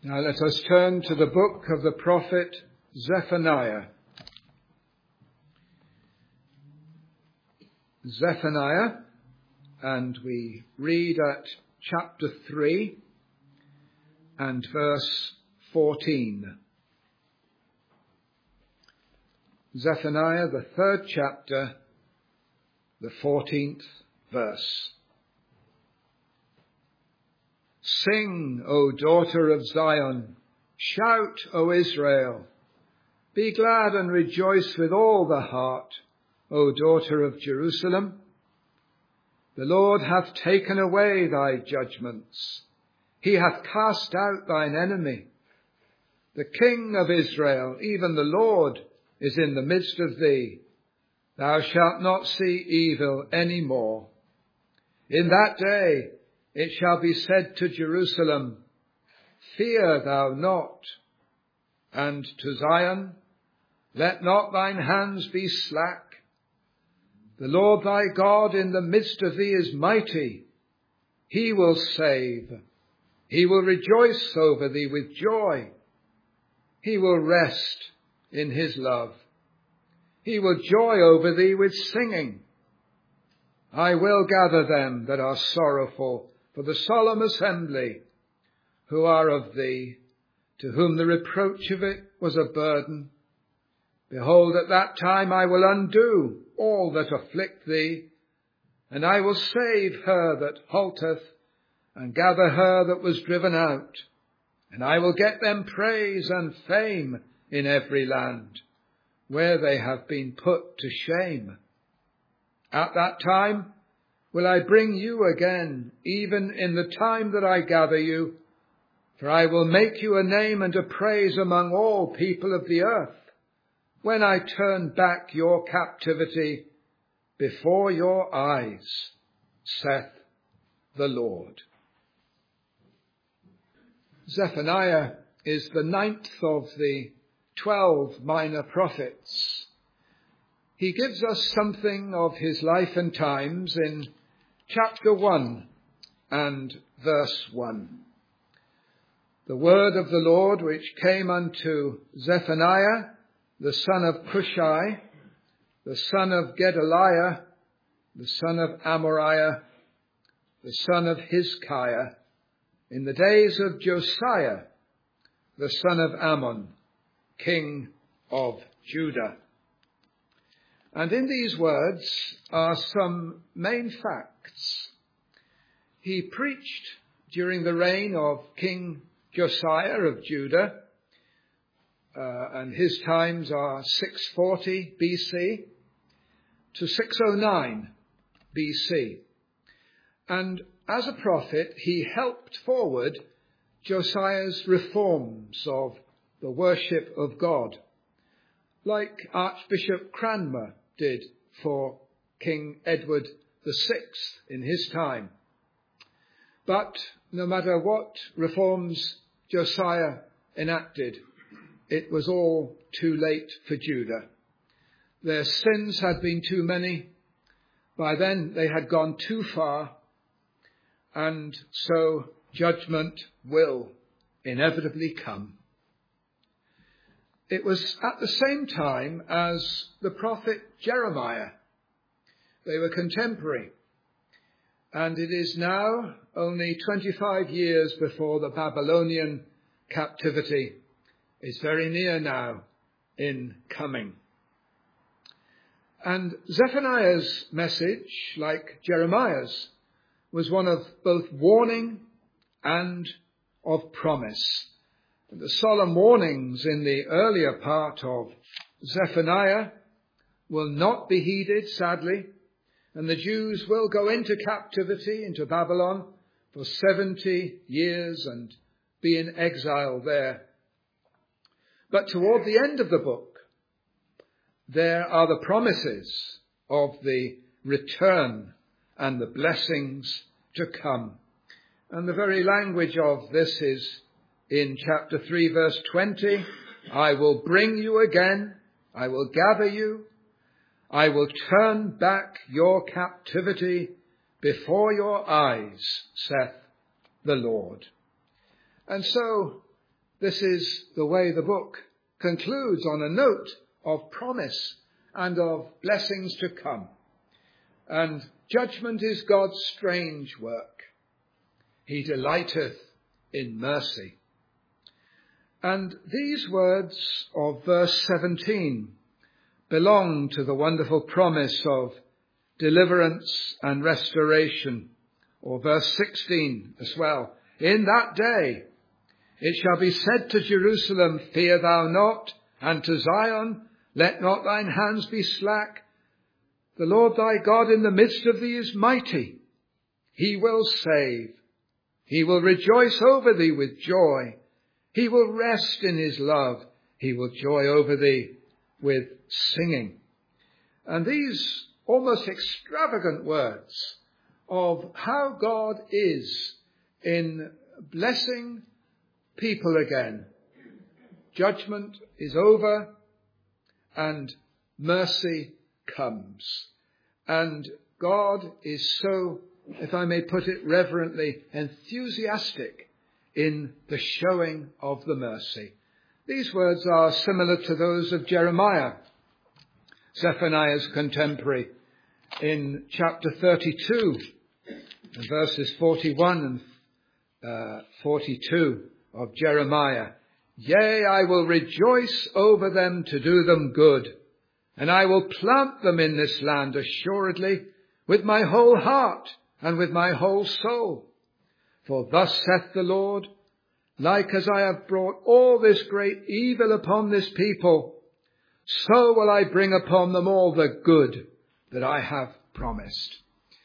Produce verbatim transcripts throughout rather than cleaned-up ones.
Now let us turn to the book of the prophet Zephaniah. Zephaniah, and we read at chapter three and verse fourteen. Zephaniah, the third chapter, the fourteenth verse. Sing, O daughter of Zion, shout, O Israel. Be glad and rejoice with all the heart, O daughter of Jerusalem. The Lord hath taken away thy judgments. He hath cast out thine enemy. The King of Israel, even the Lord, is in the midst of thee. Thou shalt not see evil any more. In that day it shall be said to Jerusalem, fear thou not, and to Zion, let not thine hands be slack. The Lord thy God in the midst of thee is mighty. He will save. He will rejoice over thee with joy. He will rest in his love. He will joy over thee with singing. I will gather them that are sorrowful for the solemn assembly, who are of thee, to whom the reproach of it was a burden. Behold, at that time I will undo all that afflict thee, and I will save her that halteth, and gather her that was driven out. And I will get them praise and fame in every land, where they have been put to shame. At that time will I bring you again, even in the time that I gather you, for I will make you a name and a praise among all people of the earth, when I turn back your captivity before your eyes, saith the Lord. Zephaniah is the ninth of the twelve minor prophets. He gives us something of his life and times in chapter one and verse one. The word of the Lord which came unto Zephaniah, the son of Cushai, the son of Gedaliah, the son of Amariah, the son of Hizkiah, in the days of Josiah, the son of Ammon, king of Judah. And in these words are some main facts. He preached during the reign of King Josiah of Judah, uh, and his times are six forty B C to six oh nine B C. And as a prophet, he helped forward Josiah's reforms of the worship of God, like Archbishop Cranmer did for King Edward the Sixth in his time. But no matter what reforms Josiah enacted, it was all too late for Judah. Their sins had been too many. By then they had gone too far, and so judgment will inevitably come. It was at the same time as the prophet Jeremiah. They were contemporary. And it is now only twenty-five years before the Babylonian captivity is very near now in coming. And Zephaniah's message, like Jeremiah's, was one of both warning and of promise. The solemn warnings in the earlier part of Zephaniah will not be heeded, sadly, and the Jews will go into captivity, into Babylon, for seventy years and be in exile there. But toward the end of the book, there are the promises of the return and the blessings to come. And the very language of this is in chapter three, verse twenty, I will bring you again, I will gather you, I will turn back your captivity before your eyes, saith the Lord. And so This is the way the book concludes, on a note of promise and of blessings to come. And judgment is God's strange work. He delighteth in mercy. And these words of verse seventeen belong to the wonderful promise of deliverance and restoration, or verse sixteen as well. In that day it shall be said to Jerusalem, fear thou not, and to Zion, let not thine hands be slack. The Lord thy God in the midst of thee is mighty. He will save. He will rejoice over thee with joy. He will rest in his love. He will joy over thee with singing. And these almost extravagant words of how God is in blessing people again. Judgment is over and mercy comes. And God is so, if I may put it reverently, enthusiastic in the showing of the mercy. These words are similar to those of Jeremiah, Zephaniah's contemporary, in chapter thirty-two, verses forty-one and uh, forty-two of Jeremiah. Yea, I will rejoice over them to do them good, and I will plant them in this land assuredly with my whole heart and with my whole soul. For thus saith the Lord, like as I have brought all this great evil upon this people, so will I bring upon them all the good that I have promised.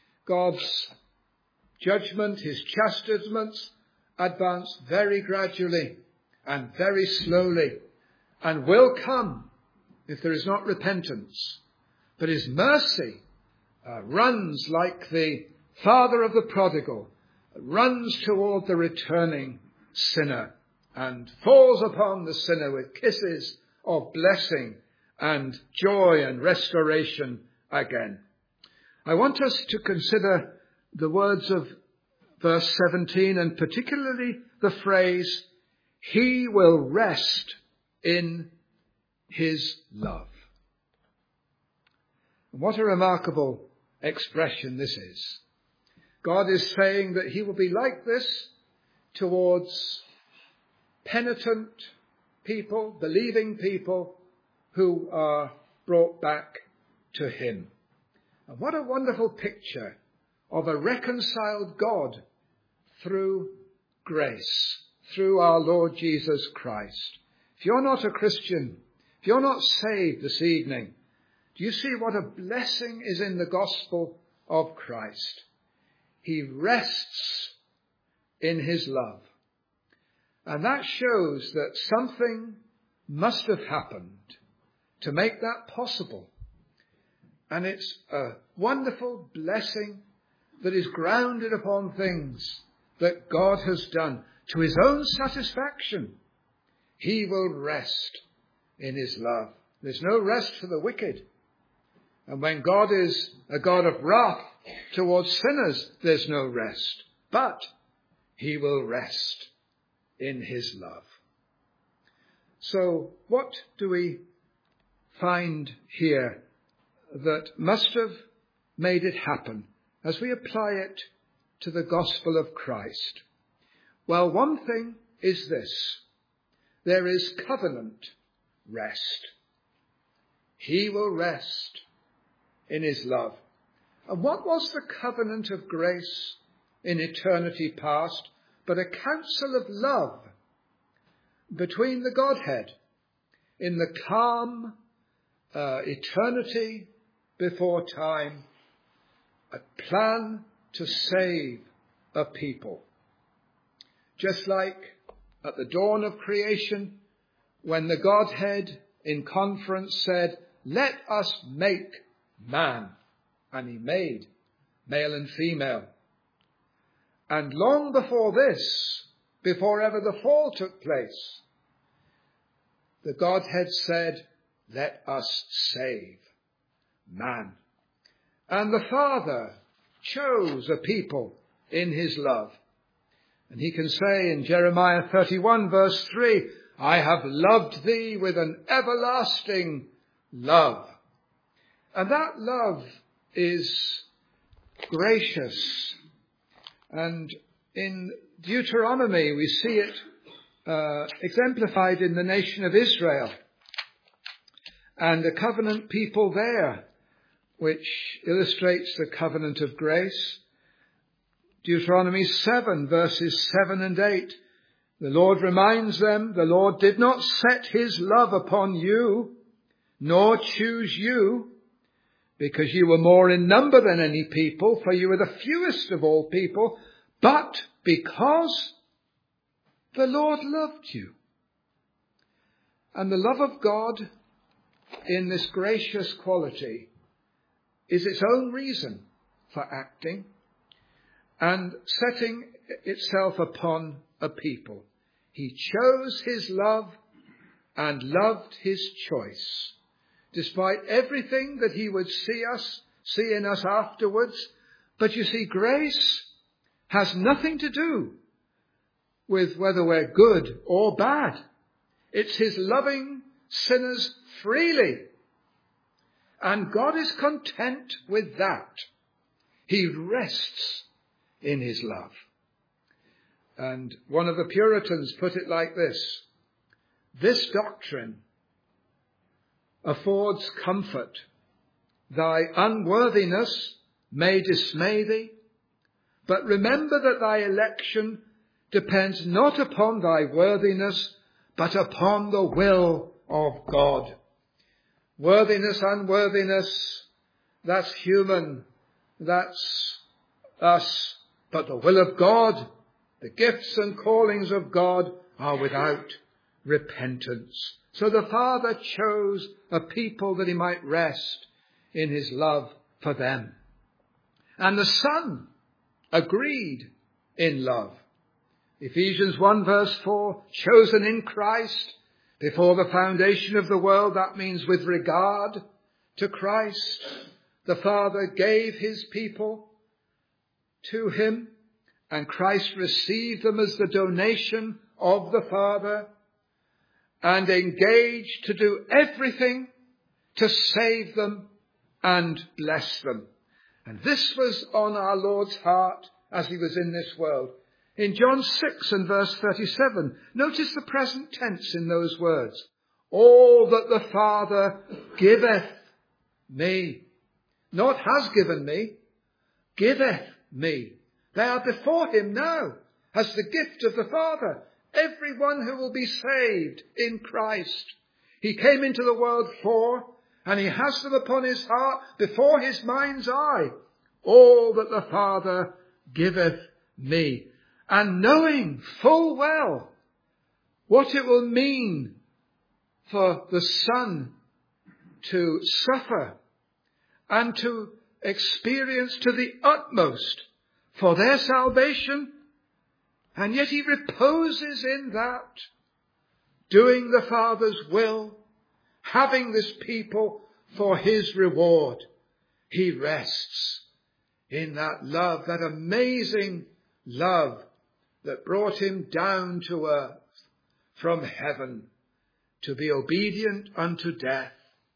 God's judgment, his chastisements, advance very gradually and very slowly, and will come if there is not repentance. But his mercy uh, runs like the father of the prodigal, runs toward the returning sinner and falls upon the sinner with kisses of blessing and joy and restoration again. I want us to consider the words of verse seventeen, and particularly the phrase, he will rest in his love. What a remarkable expression this is. God is saying that he will be like this towards penitent people, believing people who are brought back to him. And what a wonderful picture of a reconciled God through grace, through our Lord Jesus Christ. If you're not a Christian, if you're not saved this evening, do you see what a blessing is in the gospel of Christ? He rests in his love. And that shows that something must have happened to make that possible. And it's a wonderful blessing that is grounded upon things that God has done to his own satisfaction. He will rest in his love. There's no rest for the wicked. And when God is a God of wrath towards sinners, there's no rest. But he will rest in his love. So what do we find here that must have made it happen as we apply it to the gospel of Christ? Well, one thing is this. There is covenant rest. He will rest in his love. And what was the covenant of grace in eternity past but a counsel of love between the Godhead in the calm uh, eternity before time, a plan to save a people. Just like at the dawn of creation, when the Godhead in conference said, let us make man, and he made male and female. And long before this, before ever the fall took place, the Godhead said, let us save man. And the Father chose a people in his love. And he can say in Jeremiah thirty-one verse three, I have loved thee with an everlasting love. And that love is gracious. And in Deuteronomy we see it uh, exemplified in the nation of Israel and the covenant people there, which illustrates the covenant of grace. Deuteronomy seven verses seven and eight. The Lord reminds them, the Lord did not set his love upon you, nor choose you, because you were more in number than any people, for you were the fewest of all people, but because the Lord loved you. And the love of God in this gracious quality is its own reason for acting and setting itself upon a people. He chose his love and loved his choice, despite everything that he would see us, see in us afterwards. But you see, grace has nothing to do with whether we're good or bad. It's his loving sinners freely. And God is content with that. He rests in his love. And one of the Puritans put it like this: this doctrine affords comfort. Thy unworthiness may dismay thee, but remember that thy election depends not upon thy worthiness, but upon the will of God. Worthiness, unworthiness, that's human, that's us, but the will of God, the gifts and callings of God are without repentance. So the Father chose a people that he might rest in his love for them. And the Son agreed in love. Ephesians one verse four, chosen in Christ before the foundation of the world. That means with regard to Christ. The Father gave his people to him, and Christ received them as the donation of the Father and engaged to do everything to save them and bless them. And this was on our Lord's heart as he was in this world. In John six and verse thirty-seven, notice the present tense in those words. All that the Father giveth me, not has given me, giveth me. They are before him now as the gift of the Father. Everyone who will be saved in Christ. He came into the world for, and he has them upon his heart before his mind's eye. All that the Father giveth me. And knowing full well what it will mean for the Son to suffer and to experience to the utmost for their salvation, and yet he reposes in that, doing the Father's will, having this people for his reward. He rests in that love, that amazing love that brought him down to earth from heaven to be obedient unto death,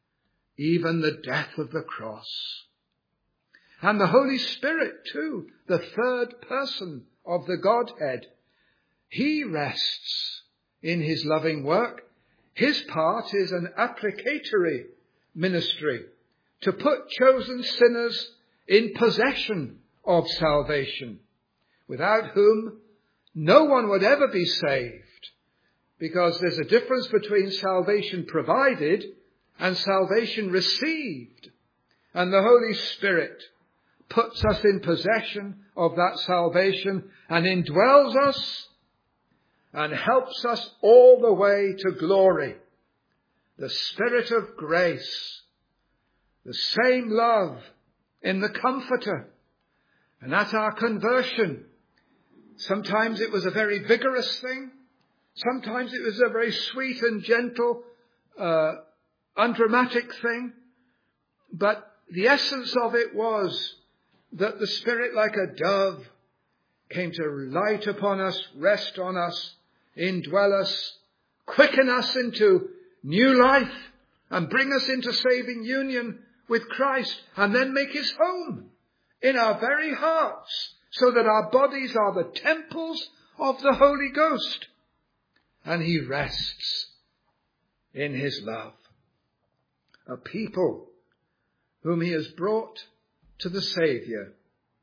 even the death of the cross. And the Holy Spirit too, the third person of the Godhead, he rests in his loving work. His part is an applicatory ministry to put chosen sinners in possession of salvation, without whom no one would ever be saved, because there's a difference between salvation provided and salvation received. And the Holy Spirit puts us in possession of that salvation and indwells us and helps us all the way to glory. The Spirit of grace, the same love in the Comforter. And at our conversion, sometimes it was a very vigorous thing. Sometimes it was a very sweet and gentle, uh, undramatic thing. But the essence of it was that the Spirit, like a dove, came to light upon us, rest on us, indwell us, quicken us into new life, and bring us into saving union with Christ, and then make his home in our very hearts, so that our bodies are the temples of the Holy Ghost. And he rests in his love. A people whom he has brought to the Saviour,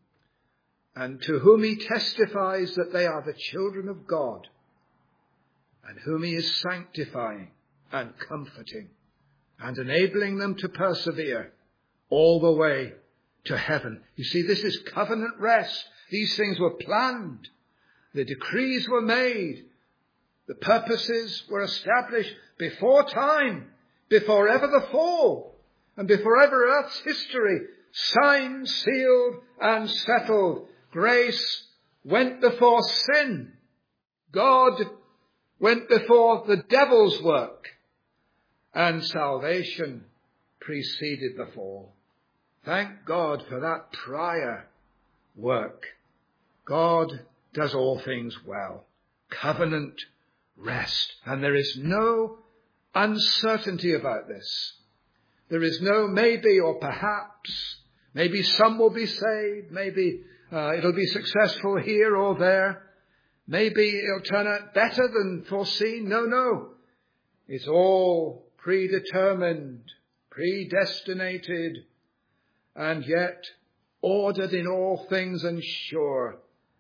and to whom he testifies that they are the children of God, and whom he is sanctifying and comforting and enabling them to persevere all the way to heaven. You see, this is covenant rest. These things were planned. The decrees were made. The purposes were established before time, before ever the fall, and before ever earth's history, signed, sealed, and settled. Grace went before sin. God went before the devil's work, and salvation preceded the fall. Thank God for that prior work. God does all things well. Covenant rest. And there is no uncertainty about this. There is no maybe or perhaps. Maybe some will be saved. Maybe uh, it'll be successful here or there. Maybe it'll turn out better than foreseen. No, no. It's all predetermined, predestinated, and yet ordered in all things and sure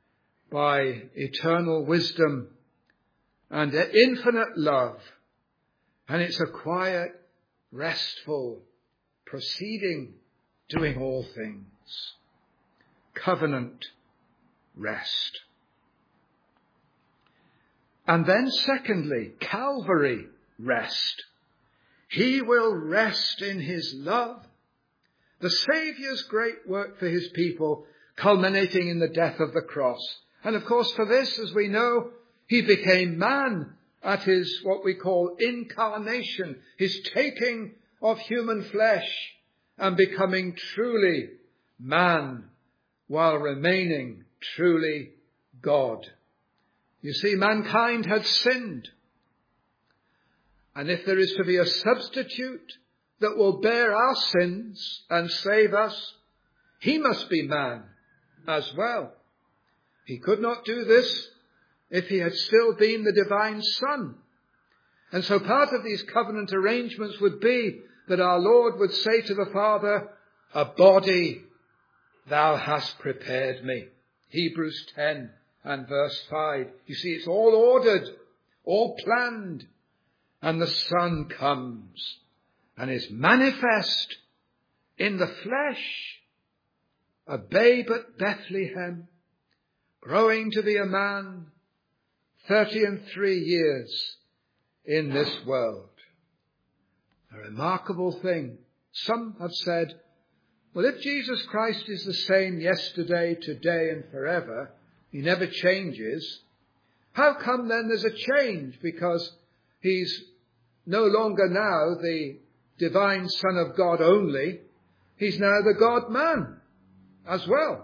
by eternal wisdom and infinite love. And it's a quiet, restful proceeding, doing all things. Covenant rest. And then secondly, Calvary rest. He will rest in his love. The Saviour's great work for his people, culminating in the death of the cross. And of course for this, as we know, he became man at his, what we call incarnation, his taking of human flesh and becoming truly man while remaining truly God. You see, mankind had sinned. And if there is to be a substitute that will bear our sins and save us, he must be man as well. He could not do this if he had still been the divine Son. And so part of these covenant arrangements would be that our Lord would say to the Father, a body thou hast prepared me. Hebrews ten and verse five. You see, it's all ordered, all planned. And the Son comes and is manifest in the flesh, a babe at Bethlehem, growing to be a man, thirty and three years in this world. A remarkable thing. Some have said, well, if Jesus Christ is the same yesterday, today, and forever, he never changes, how come then there's a change? Because he's no longer now the divine Son of God only. He's now the God-man as well.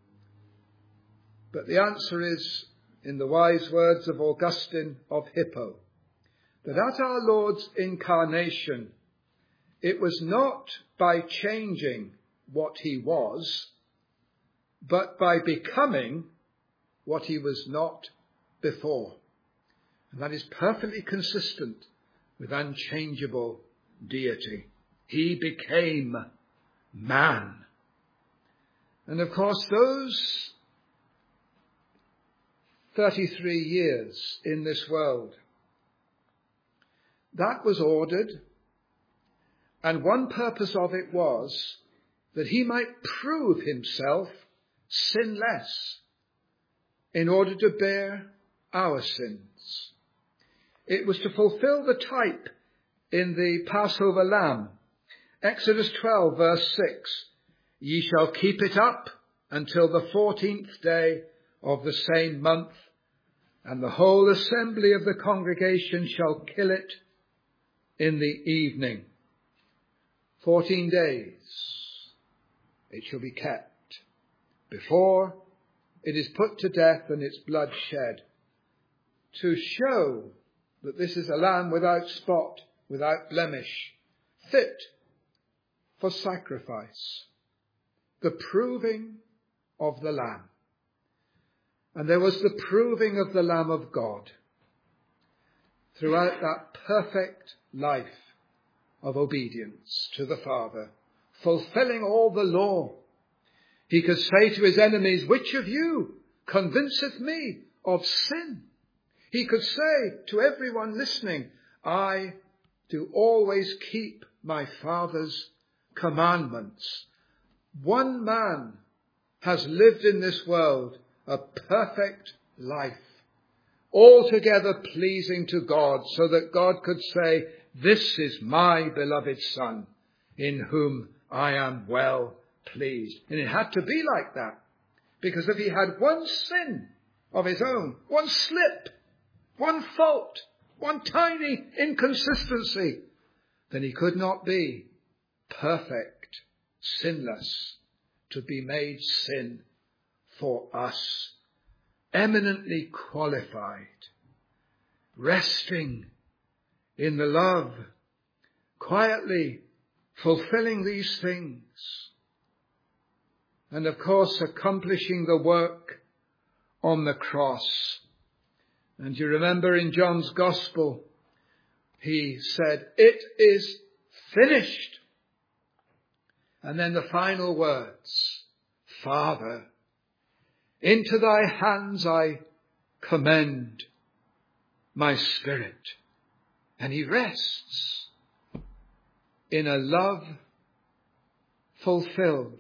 But the answer is, in the wise words of Augustine of Hippo, that at our Lord's incarnation, it was not by changing what he was, but by becoming what he was not before. And that is perfectly consistent with unchangeable deity. He became man. And of course, those thirty-three years in this world, that was ordered, and one purpose of it was that he might prove himself sinless in order to bear our sins. It was to fulfill the type in the Passover lamb. Exodus twelve verse six, ye shall keep it up until the fourteenth day of the same month, and the whole assembly of the congregation shall kill it in the evening. Fourteen days it shall be kept before it is put to death and its blood shed, to show that this is a lamb without spot, without blemish, fit for sacrifice. The proving of the Lamb. And there was the proving of the Lamb of God throughout that perfect life of obedience to the Father, fulfilling all the law. He could say to his enemies, which of you convinceth me of sin? He could say to everyone listening, I do always keep my Father's commandments. One man has lived in this world a perfect life, altogether pleasing to God, so that God could say, this is my beloved Son, in whom I am well pleased. And it had to be like that, because if he had one sin of his own, one slip, one fault, one tiny inconsistency, then he could not be perfect, sinless, to be made sin for us, eminently qualified, resting in the love, quietly fulfilling these things, and of course accomplishing the work on the cross. And you remember in John's Gospel, he said, it is finished. And then the final words, Father, into thy hands I commend my spirit. And he rests in a love fulfilled,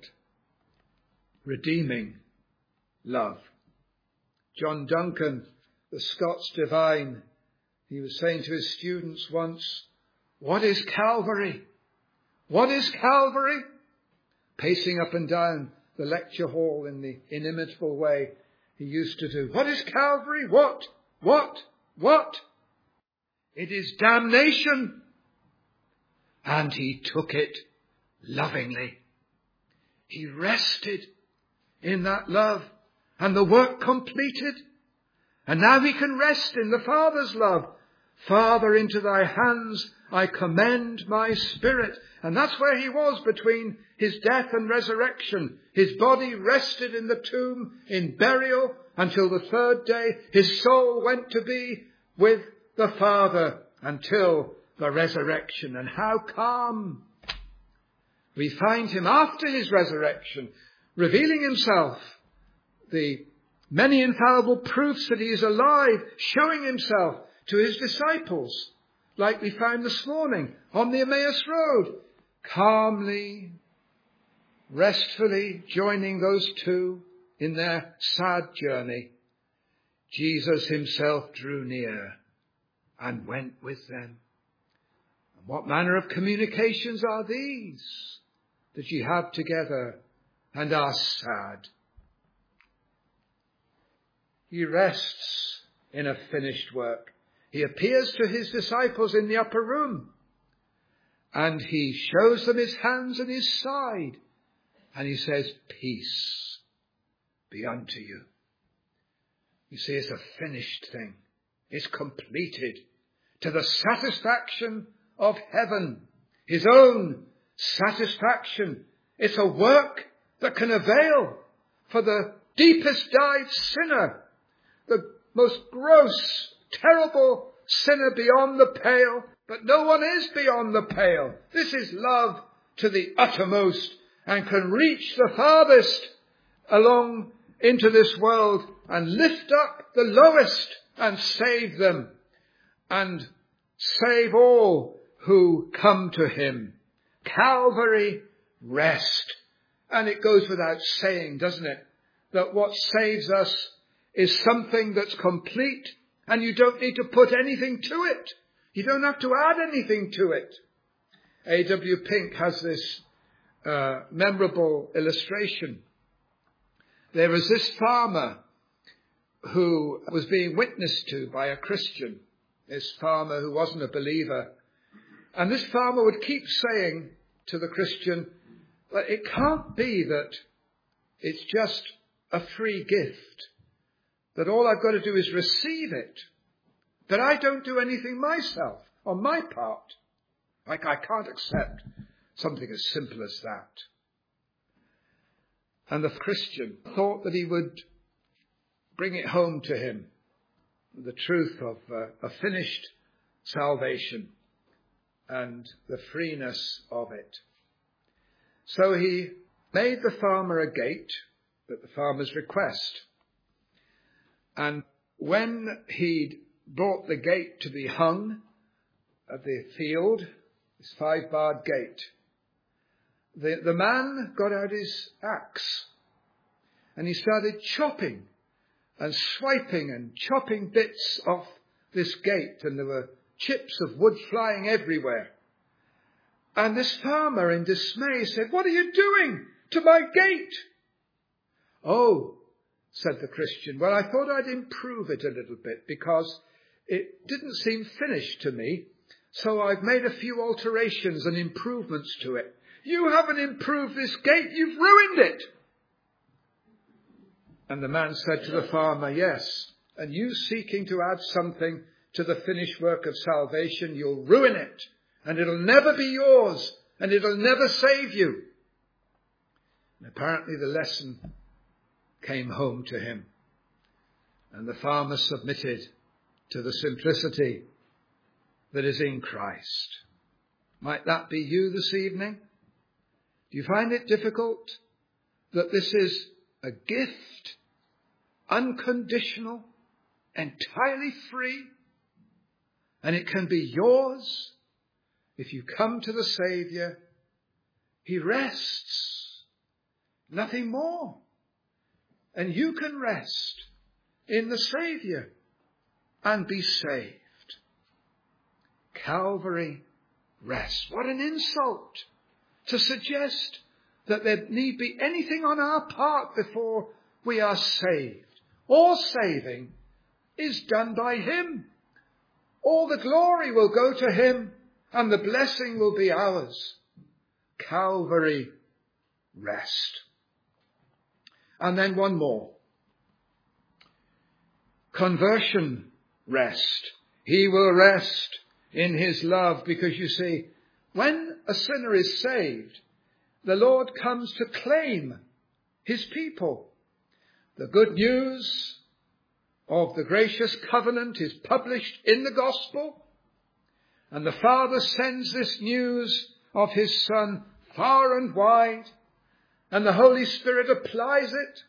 redeeming love. John Duncan, the Scots divine, he was saying to his students once, what is Calvary? What is Calvary? Pacing up and down the lecture hall in the inimitable way he used to do. What is Calvary? What? What? What? It is damnation. And he took it lovingly. He rested in that love and the work completed. And now he can rest in the Father's love. Father, into thy hands I commend my spirit. And that's where he was between his death and resurrection. His body rested in the tomb in burial until the third day. His soul went to be with the Father until the resurrection. And how calm we find him after his resurrection, revealing himself, the many infallible proofs that he is alive, showing himself to his disciples, like we found this morning on the Emmaus Road, calmly, restfully joining those two in their sad journey. Jesus himself drew near and went with them. And what manner of communications are these that ye have together and are sad? He rests in a finished work. He appears to his disciples in the upper room, and he shows them his hands and his side, and he says, peace be unto you. You see, it's a finished thing. It's completed to the satisfaction of heaven, his own satisfaction. It's a work that can avail for the deepest dyed sinner, the most gross, terrible sinner beyond the pale, but no one is beyond the pale. This is love to the uttermost and can reach the farthest along into this world and lift up the lowest and save them and save all who come to him. Calvary rest. And it goes without saying, doesn't it, that what saves us is something that's complete, and you don't need to put anything to it. You don't have to add anything to it. A W Pink has this uh, memorable illustration. There was this farmer who was being witnessed to by a Christian, this farmer who wasn't a believer. And this farmer would keep saying to the Christian that it can't be that it's just a free gift, that all I've got to do is receive it, that I don't do anything myself on my part. Like, I can't accept something as simple as that. And the Christian thought that he would bring it home to him, the truth of uh, a finished salvation and the freeness of it. So he made the farmer a gate at the farmer's request. And when he'd brought the gate to be hung at the field, this five-barred gate, the, the man got out his axe and he started chopping and swiping and chopping bits off this gate, and there were chips of wood flying everywhere. And this farmer in dismay said, "What are you doing to my gate?" "Oh," said the Christian, "well, I thought I'd improve it a little bit because it didn't seem finished to me, so I've made a few alterations and improvements to it." "You haven't improved this gate, you've ruined it." And the man said to the farmer, "Yes, and you seeking to add something to the finished work of salvation, you'll ruin it, and it'll never be yours, and it'll never save you." And apparently the lesson came home to him, and the farmer submitted to the simplicity that is in Christ. Might that be you this evening? Do you find it difficult that this is a gift, unconditional, entirely free, and it can be yours if you come to the Saviour? He rests, nothing more. And you can rest in the Saviour and be saved. Calvary rest. What an insult to suggest that there need be anything on our part before we are saved. All saving is done by him. All the glory will go to him and the blessing will be ours. Calvary rest. And then one more. Conversion rest. He will rest in his love, because you see, when a sinner is saved, the Lord comes to claim his people. The good news of the gracious covenant is published in the gospel, and the Father sends this news of his Son far and wide, and the Holy Spirit applies it,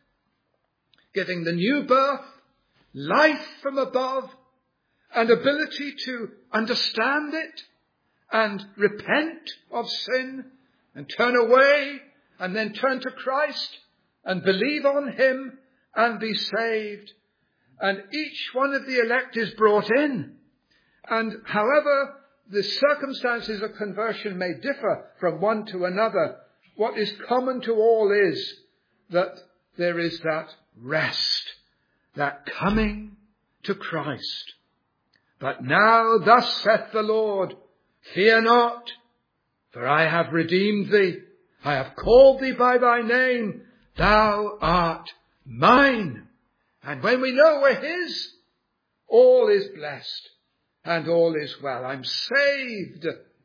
giving the new birth, life from above, and ability to understand it and repent of sin and turn away and then turn to Christ and believe on him and be saved. And each one of the elect is brought in. And however the circumstances of conversion may differ from one to another, what is common to all is that there is that rest, that coming to Christ. But now thus saith the Lord, fear not, for I have redeemed thee. I have called thee by thy name. Thou art mine. And when we know we're his, all is blessed and all is well. I'm saved,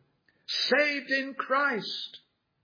saved in Christ.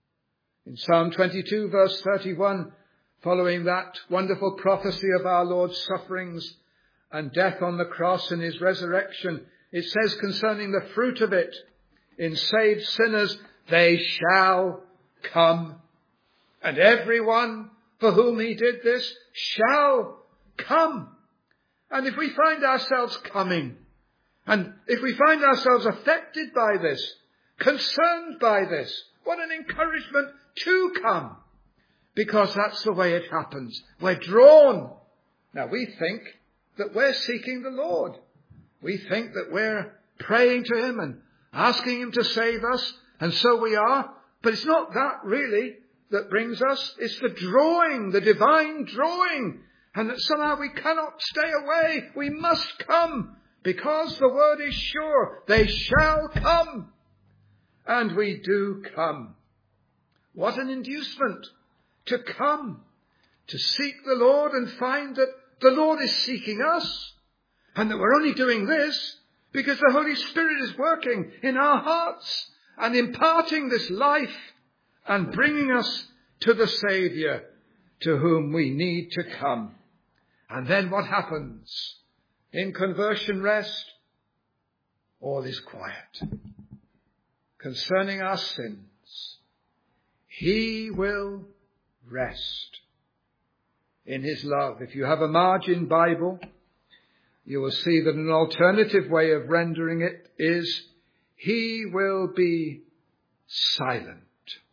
In Psalm twenty-two, verse thirty-one, following that wonderful prophecy of our Lord's sufferings and death on the cross and his resurrection, it says concerning the fruit of it, in saved sinners, they shall come. And everyone for whom he did this shall come. And if we find ourselves coming, and if we find ourselves affected by this, concerned by this, what an encouragement to come. Because that's the way it happens. We're drawn. Now we think that we're seeking the Lord. We think that we're praying to him and asking him to save us, and so we are. But it's not that really that brings us. It's the drawing, the divine drawing, and that somehow we cannot stay away. We must come, because the word is sure. They shall come. And we do come. What an inducement to come, to seek the Lord and find that the Lord is seeking us, and that we're only doing this because the Holy Spirit is working in our hearts and imparting this life and bringing us to the Saviour to whom we need to come. And then what happens? In conversion rest, all is quiet. Concerning our sins, he will rest in his love. If you have a margin Bible, you will see that an alternative way of rendering it is, he will be silent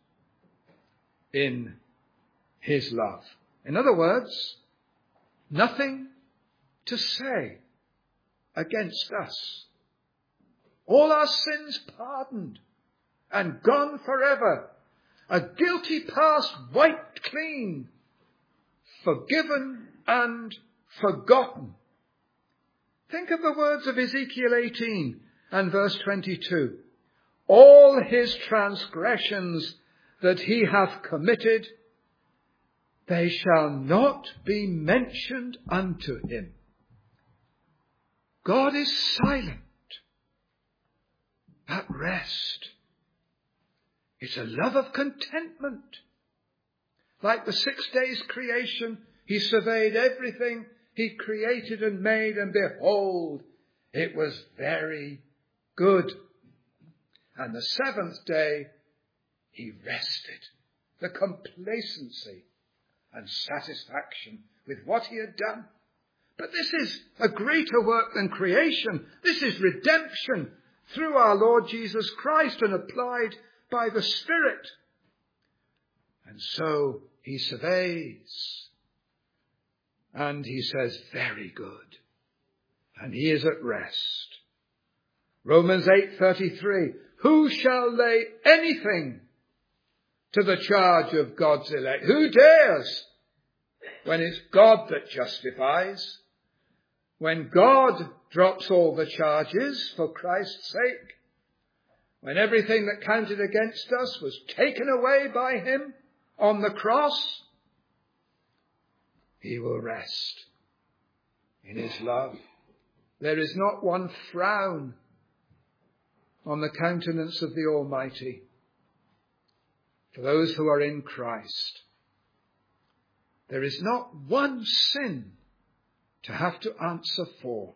in his love. In other words, nothing to say against us. All our sins pardoned and gone forever. A guilty past wiped clean, forgiven and forgotten. Think of the words of Ezekiel eighteen and verse twenty-two. All his transgressions that he hath committed, they shall not be mentioned unto him. God is silent at rest. It's a love of contentment. Like the six days creation, he surveyed everything he created and made, and behold, it was very good. And the seventh day, he rested. The complacency and satisfaction with what he had done. But this is a greater work than creation. This is redemption through our Lord Jesus Christ and applied by the Spirit. And so he surveys and he says, very good. And he is at rest. Romans eight thirty-three. Who shall lay anything to the charge of God's elect? Who dares? When it's God that justifies. When God drops all the charges for Christ's sake. When everything that counted against us was taken away by him on the cross, he will rest in his love. There is not one frown on the countenance of the Almighty for those who are in Christ. There is not one sin to have to answer for.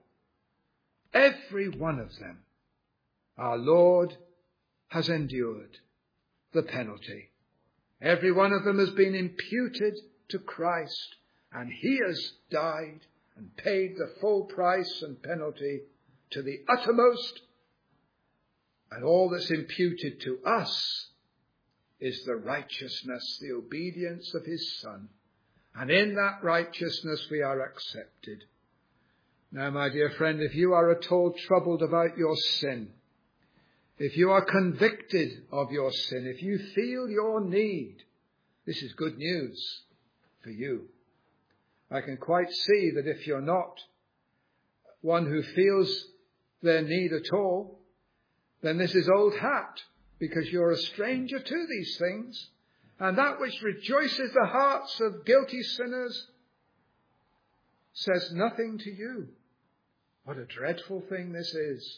Every one of them, our Lord has endured the penalty. Every one of them has been imputed to Christ, and he has died and paid the full price and penalty to the uttermost. And all that's imputed to us is the righteousness, the obedience of his Son. And in that righteousness we are accepted. Now, my dear friend, if you are at all troubled about your sin, if you are convicted of your sin, if you feel your need, this is good news for you. I can quite see that if you're not one who feels their need at all, then this is old hat, because you're a stranger to these things. And that which rejoices the hearts of guilty sinners says nothing to you. What a dreadful thing this is,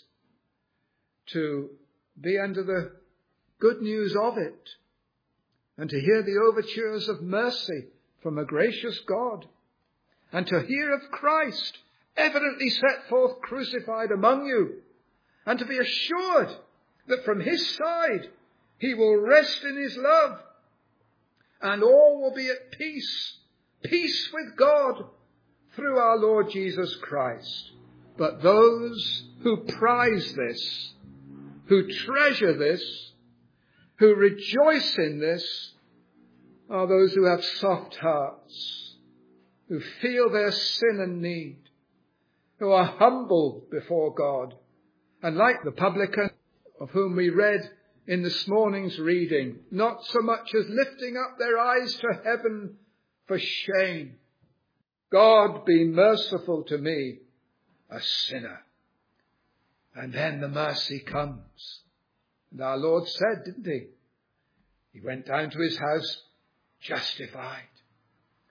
to be under the good news of it, and to hear the overtures of mercy from a gracious God, and to hear of Christ evidently set forth crucified among you, and to be assured that from his side he will rest in his love, and all will be at peace, peace with God through our Lord Jesus Christ. But those who prize this, who treasure this, who rejoice in this, are those who have soft hearts, who feel their sin and need, who are humble before God. And like the publican of whom we read in this morning's reading, not so much as lifting up their eyes to heaven for shame. God, be merciful to me, a sinner. And then the mercy comes. And our Lord said, didn't he? He went down to his house justified.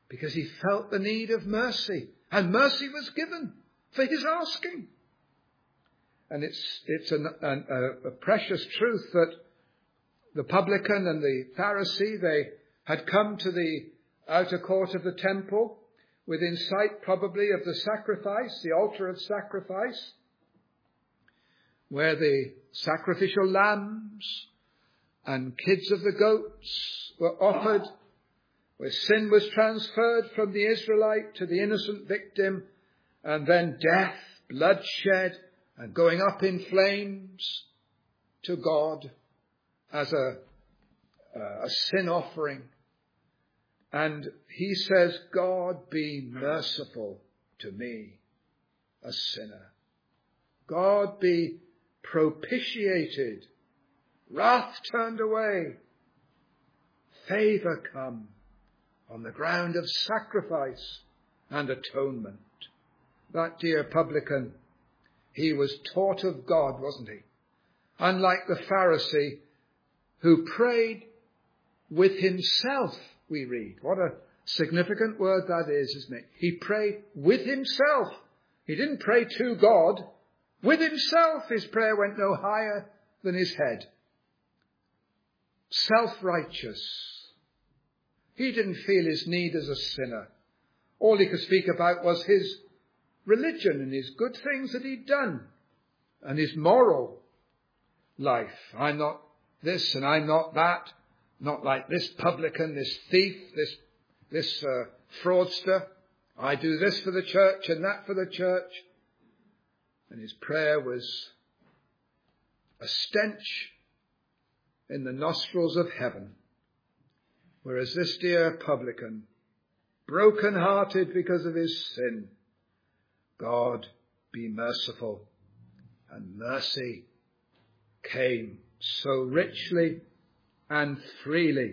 because he felt the need of mercy, and mercy was given for his asking. And it's, it's an, an, a, a precious truth that the publican and the Pharisee, they had come to the outer court of the temple within sight probably of the sacrifice, the altar of sacrifice, where the sacrificial lambs and kids of the goats were offered, where sin was transferred from the Israelite to the innocent victim, and then death, bloodshed, and going up in flames to God as a, uh, a sin offering. And he says, God be merciful to me, a sinner. God be propitiated, wrath turned away, favour come on the ground of sacrifice and atonement. That dear publican, he was taught of God, wasn't he? Unlike the Pharisee, who prayed with himself, we read. What a significant word that is, isn't it? He prayed with himself. He didn't pray to God. With himself, his prayer went no higher than his head. Self-righteous. He didn't feel his need as a sinner. All he could speak about was his religion and his good things that he'd done and his moral life. I'm not this and I'm not that. Not like this publican, this thief, this, this uh, fraudster. I do this for the church and that for the church. And his prayer was a stench in the nostrils of heaven. Whereas this dear publican, broken-hearted because of his sin, God be merciful. And mercy came so richly and freely.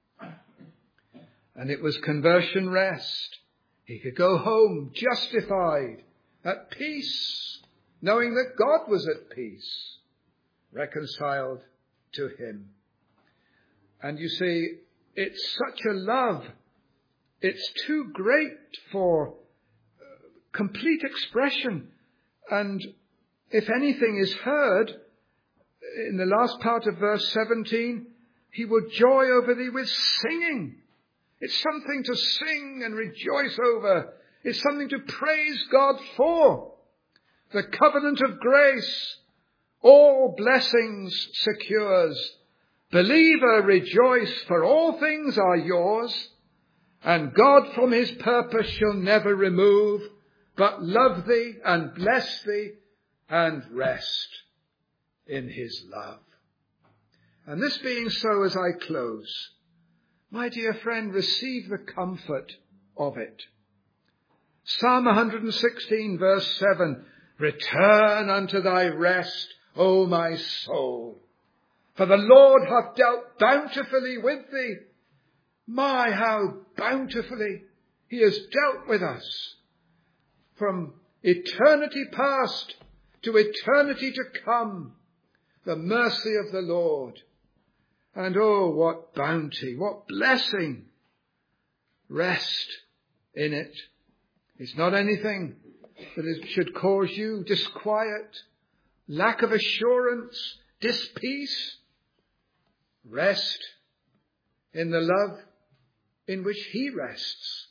And it was conversion rest. He could go home justified, at peace, knowing that God was at peace, reconciled to him. And you see, it's such a love. It's too great for complete expression. And if anything is heard, in the last part of verse seventeen, he will joy over thee with singing. It's something to sing and rejoice over. It's something to praise God for. The covenant of grace, all blessings secures. Believer, rejoice, for all things are yours, and God from his purpose shall never remove, but love thee and bless thee and rest in his love. And this being so, as I close, my dear friend, receive the comfort of it. Psalm one sixteen, verse seven, return unto thy rest, O my soul, for the Lord hath dealt bountifully with thee. My, how bountifully he has dealt with us from eternity past to eternity to come. The mercy of the Lord. And oh, what bounty, what blessing. Rest in it. It's not anything that it should cause you disquiet, lack of assurance, dispeace. Rest in the love in which he rests.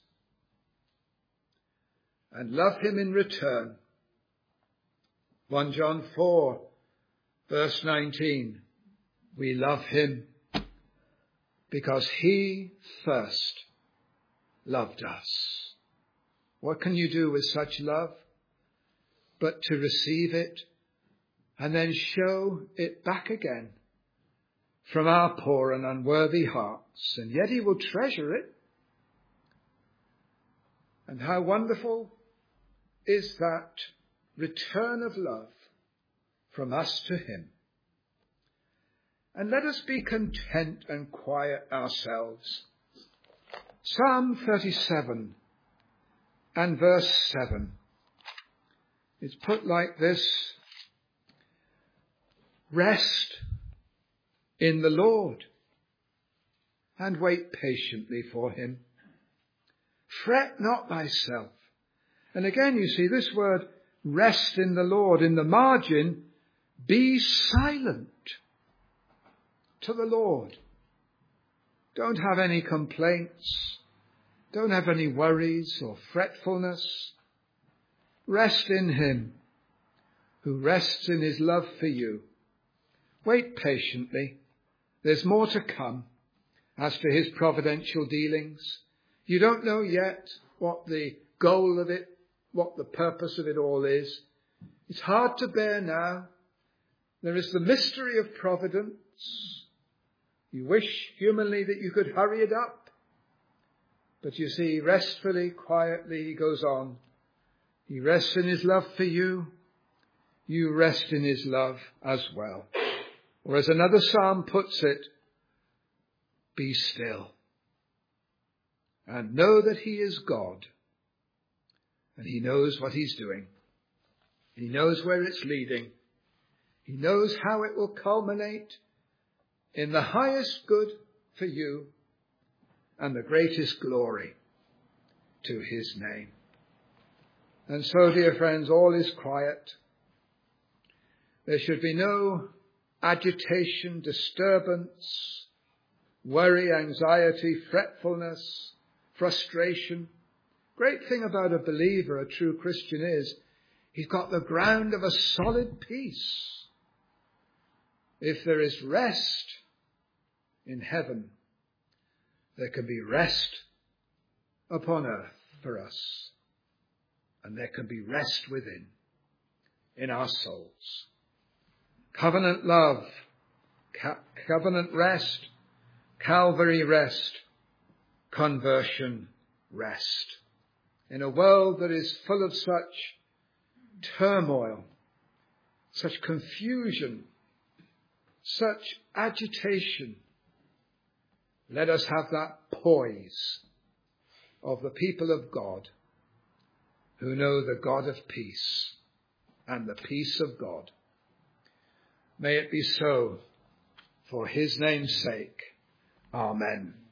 And love him in return. First John four, verse nineteen. We love him because he first loved us. What can you do with such love but to receive it and then show it back again from our poor and unworthy hearts? And yet he will treasure it. And how wonderful is that return of love from us to him. And let us be content and quiet ourselves. Psalm thirty-seven and verse seven. It's put like this. Rest in the Lord and wait patiently for him. Fret not thyself. And again, you see this word, rest in the Lord. In the margin, be silent to the Lord. Don't have any complaints. Don't have any worries or fretfulness. Rest in him who rests in his love for you. Wait patiently. There's more to come as to his providential dealings. You don't know yet what the goal of it, what the purpose of it all is. It's hard to bear now. There is the mystery of providence. You wish humanly that you could hurry it up. But you see, restfully, quietly, he goes on. He rests in his love for you. You rest in his love as well. Or as another psalm puts it, be still and know that he is God, and he knows what he's doing. He knows where it's leading. He knows how it will culminate in the highest good for you and the greatest glory to his name. And so, dear friends, all is quiet. There should be no agitation, disturbance, worry, anxiety, fretfulness, frustration. Great thing about a believer, a true Christian, is he's got the ground of a solid peace. If there is rest in heaven, there can be rest upon earth for us. And there can be rest within, in our souls. Covenant love, ca- covenant rest, Calvary rest, conversion rest. In a world that is full of such turmoil, such confusion, such agitation, let us have that poise of the people of God who know the God of peace and the peace of God. May it be so for his name's sake. Amen.